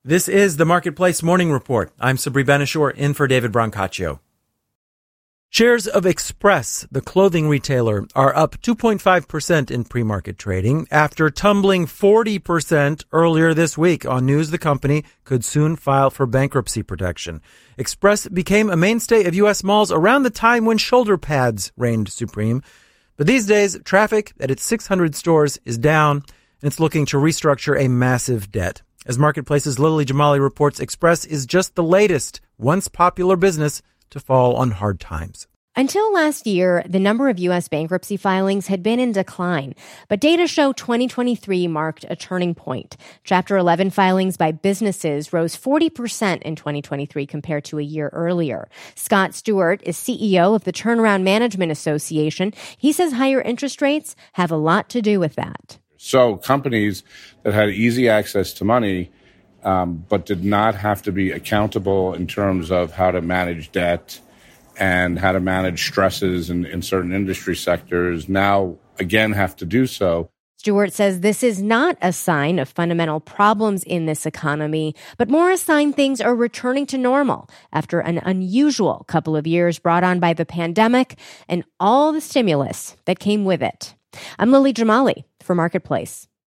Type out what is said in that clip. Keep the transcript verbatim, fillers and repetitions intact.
This is the Marketplace Morning Report. I'm Sabri Ben-Achour, in for David Brancaccio. Shares of Express, the clothing retailer, are up two point five percent in pre-market trading after tumbling forty percent earlier this week on news the company could soon file for bankruptcy protection. Express became a mainstay of U S malls around the time when shoulder pads reigned supreme. But these days, traffic at its six hundred stores is down, and it's looking to restructure a massive debt. As Marketplace's Lily Jamali reports, Express is just the latest, once popular business to fall on hard times. Until last year, the number of U S bankruptcy filings had been in decline, but data show twenty twenty-three marked a turning point. Chapter eleven filings by businesses rose forty percent in twenty twenty-three compared to a year earlier. Scott Stewart is C E O of the Turnaround Management Association. He says higher interest rates have a lot to do with that. So companies that had easy access to money, um, but did not have to be accountable in terms of how to manage debt and how to manage stresses in, in certain industry sectors, now again have to do so. Stewart says this is not a sign of fundamental problems in this economy, but more a sign things are returning to normal after an unusual couple of years brought on by the pandemic and all the stimulus that came with it. I'm Lily Jamali for Marketplace.